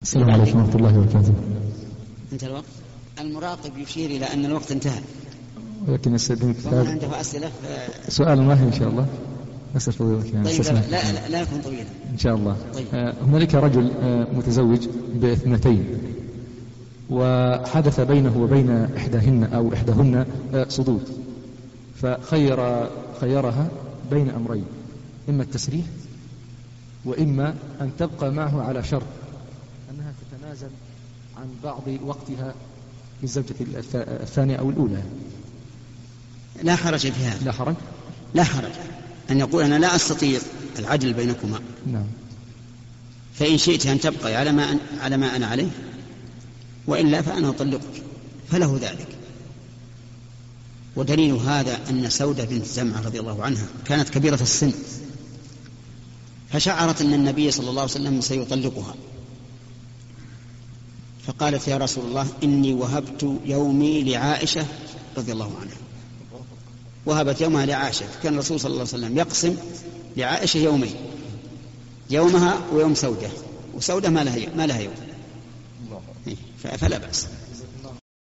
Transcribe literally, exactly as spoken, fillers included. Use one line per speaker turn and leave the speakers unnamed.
السلام عليكم ورحمة الله وبركاته.
انتهى الوقت. المراقب يشير إلى أن الوقت انتهى،
ولكن أستاذن
ومن عنده أسئلة ف...
سؤال واحد إن شاء الله. أسأل فضيلتك يعني.
طيب لا, لا, لا يكون طويلا
إن شاء الله.
طيب.
آه هنالك رجل آه متزوج باثنتين، وحدث بينه وبين إحداهن أو إحداهن آه صدود، فخير خيرها بين أمرين: إما التسريح وإما أن تبقى معه على شرط أنها تتنازل عن بعض وقتها للزوجة الثانية أو الأولى.
لا حرج في هذا.
لا حرج.
لا حرج أن يقول أنا لا أستطيع العدل بينكما.
نعم.
فإن شئت أن تبقى على ما على ما أنا عليه، وإلا فأنا أطلقك، فله ذلك. ودليل هذا أن سودة بنت زمعة رضي الله عنها كانت كبيرة السن، فشعرت أن النبي صلى الله عليه وسلم سيطلقها، فقالت يا رسول الله إني وهبت يومي لعائشة رضي الله عنها. وهبت يومها لعائشة، كان الرسول صلى الله عليه وسلم يقسم لعائشة يومين، يومها ويوم سودة، وسودة ما لها ما لها يوم، فلا بأس.